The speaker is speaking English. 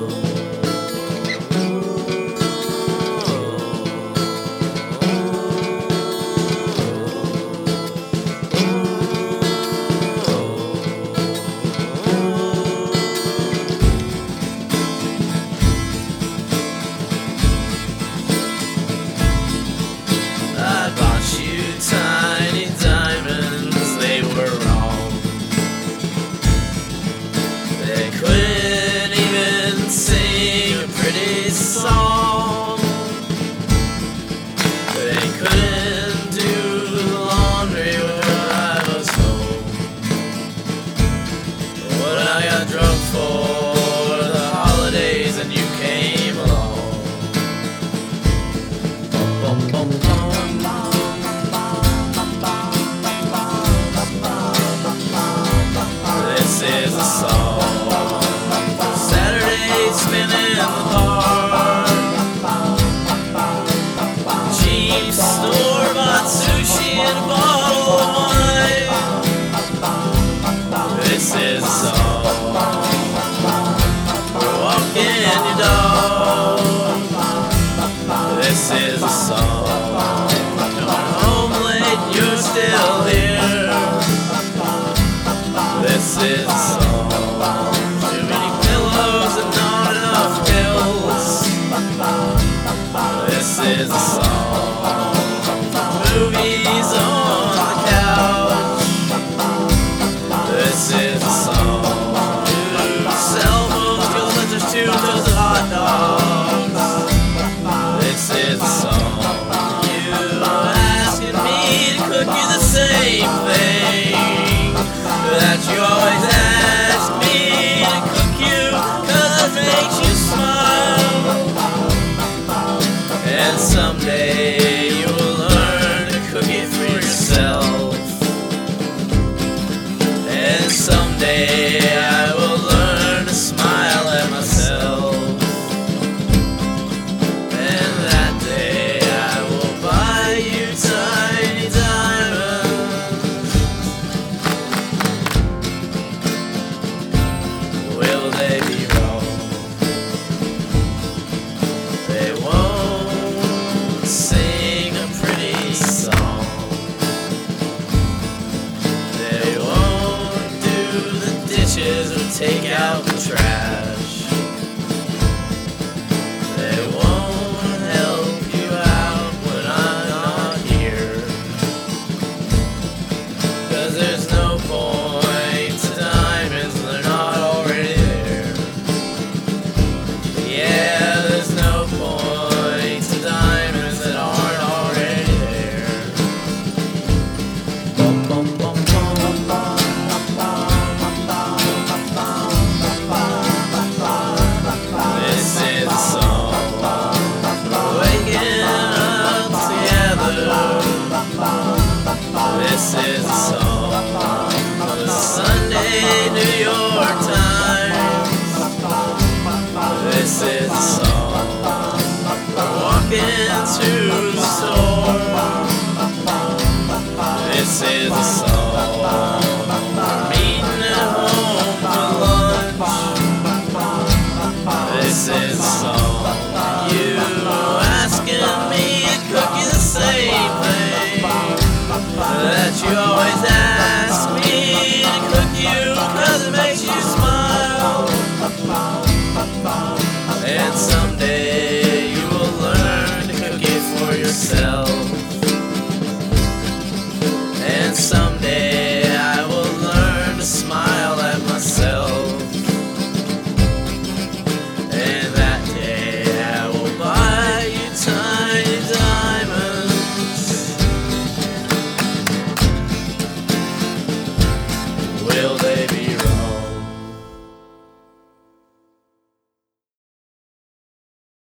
I bought you tiny diamonds, they were wrong. They couldn't even sing a pretty song. They couldn't do the laundry when I was home. What I got drunk for the holidays and you came along. Bum, bum, bum, bum. This is a song for Saturday spinning in the park. Cheap store-bought sushi and a bottle of wine. This is a song for walking your dog. This is a song coming home late, you're still here. This is a song. Too many pillows and not enough pills. This is a song. Movies on the couch. This is a song. New cell phones, kill the there's 2 toasted hot dogs. This is a song. You asking me to cook you the same thing that you always ask me to cook you, 'cause it makes you smile. And someday you will learn to cook it for yourself. And someday I will learn to smile at myself. And that day I will buy you tiny diamonds. Will they be wrong? They won't sing a pretty song. They won't do the dishes or take out the trash. They won't help you out when I'm not here. 'Cause there's no point to diamonds when they're not already there. Yeah, there's no point to diamonds that aren't already there. Bum, bum, bum, bum, bum. This is a song for waking up together. This is a song for the Sunday New York Times. This is a song for walking to the store. This is a song for meeting at home for lunch. This is a song